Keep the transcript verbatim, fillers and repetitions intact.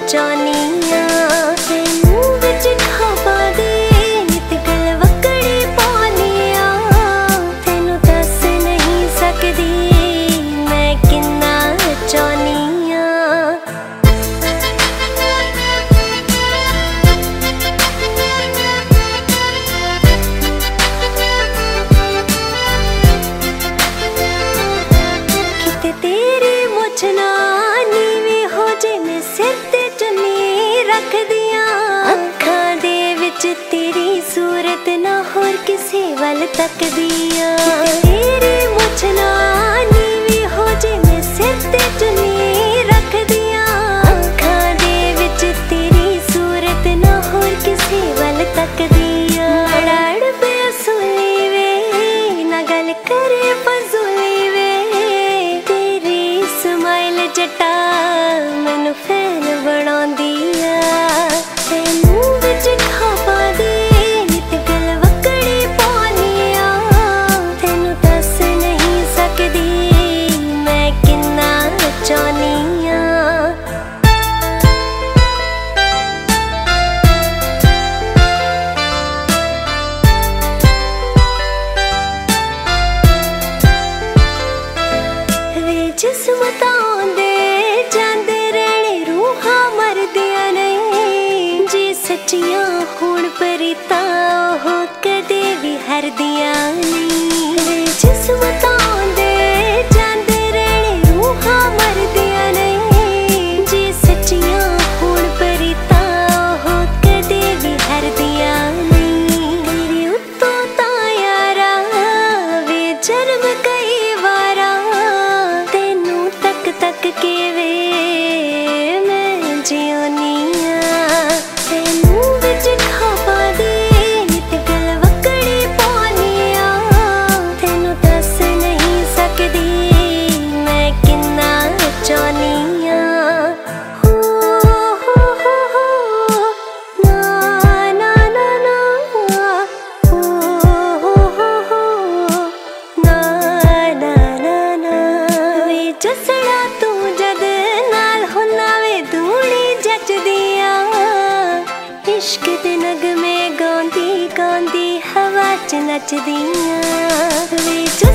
ਚਾਹੁੰਦੀ ਆਂ। ਤੈਨੂੰ ਵਿੱਚ ਖਾਬਾਂ ਦੇ ਨਿਤ ਗਲਵੱਕੜੀ ਪਾਉਂਦੀ ਆਂ। ਤੈਨੂੰ ਦੱਸ ਨਹੀਂ ਸਕਦੀ ਮੈਂ ਕਿੰਨਾ ਚਾਹੁੰਦੀ ਆਂ। ਕਿਤੇ ਤੇਰੀ ਮੁੱਛ ਨਾ ਨੀਵੀਂ ਹੋ ਜੇ ਮੈਂ ਸਿਰ ਤੇ ਚੁੰਨੀ ਰੱਖਦੀਆਂ। ਅੱਖਾਂ ਦੇ ਵਿੱਚ ਤੇਰੀ ਸੂਰਤ ਨਾ ਹੋਰ ਕਿਸੇ ਵੱਲ ਤੱਕਦੀਆਂ। ਤੇਰੀ ਮੁੱਛ ਨਾ ਨੀਵੀਂ ਹੋ ਜੇ ਮੈਂ ਸਿਰ ਤੇ ਚੁੰਨੀ ਰੱਖਦੀਆਂ। ਅੱਖਾਂ ਦੇ ਵਿੱਚ ਤੇਰੀ ਸੂਰਤ ਨਾ ਹੋਰ ਕਿਸੇ ਵੱਲ ਤੱਕਦੀਆਂ। ਲੜ ਬੇਅਸੂਲੀ ਵੇ ਨਾ ਗੱਲ ਕਰੇ ਫਜ਼ੂਲੀ ਵੇ। ਤੇਰੀ ਸਮਾਈਲ ਜੱਟਾ ਮੈਨੂੰ ਫੈਨ ਬਣਾਉਂਦੀ ਆ। ਤੈਨੂੰ ਵਿੱਚ ਖਾਬਾਂ ਦੇ ਨਿਤ ਗਲਵੱਕੜੀ ਪਾਉਂਦੀ ਆ। ਤੈਨੂੰ ਦੱਸ ਨਹੀਂ ਸਕਦੀ ਮੈਂ ਕਿੰਨਾ ਚਾਹੁੰਦੀ ਆ। ਵੇ ਜਿਸਮਤਾਂ ਦੇ ਜਾਂਦੇ ਰਹਿਣੇ ਰੂਹਾਂ ਮਰਦੀਆਂ ਨਹੀਂ। ਜੇ ਸੱਚੀਆਂ ਹੋਣ ਪ੍ਰੀਤਾਂ ਉਹ ਕਦੇ ਵੀ ਹਰਦੀਆਂ ਨਹੀਂ। ਵੇ ਜਿਸਮਤਾਂ ਦੇ ਜਾਂਦੇ ਰਹਿਣੇ ਰੂਹਾਂ ਮਰਦੀਆਂ ਨਹੀਂ। ਜੇ ਸੱਚੀਆਂ ਹੋਣ ਪ੍ਰੀਤਾਂ ਉਹ ਕਦੇ ਵੀ ਹਰਦੀਆਂ ਨਹੀਂ। ਤੇਰੇ ਉੱਤੋਂ ਤਾਂ ਯਾਰਾ ਵੇ ਜਨਮ ਕਈ ਵਾਰਾਂ। ਤੈਨੂੰ ਤੱਕ ਤੱਕ ਕੇ ਵੇ ਮੈਂ ਜਿਉਣੀ ਆ। ਤੈਨੂੰ ਵਿੱਚ ਖਾਬਾਂ ਦੇ ਨਿਤ ਗਲਵੱਕੜੀ ਪਾਉਂਦੀ ਆ। ਤੈਨੂੰ ਦੱਸ ਨਹੀਂ ਸਕਦੀ ਮੈਂ ਕਿੰਨਾ ਚਾਹੁੰਦੀ ਆ। ਹੋ ਹੋ ਹੋ ਹੋ ਨਾ ਨਾ ਨਾ ਨਾ ਹੋ ਹੋ ਹੋ ਹੋ ਨਾ ਨਾ ਨਾ ਨਾ। ਵੇ ਜਸੜਾ ਤੂੰ ਜਦ ਨਾਲ ਹੁਨਾ ਵੇ ਦੂਣੀ ਜੱਚਦੀ ਆ। ਇਸ਼ਕ ਦੇ ਨਗਮੇ ਗਾਉਂਦੀ ਗਾਉਂਦੀ ਹਵਾ ਚ ਨੱਚਦੀ ਆ। ਵੇ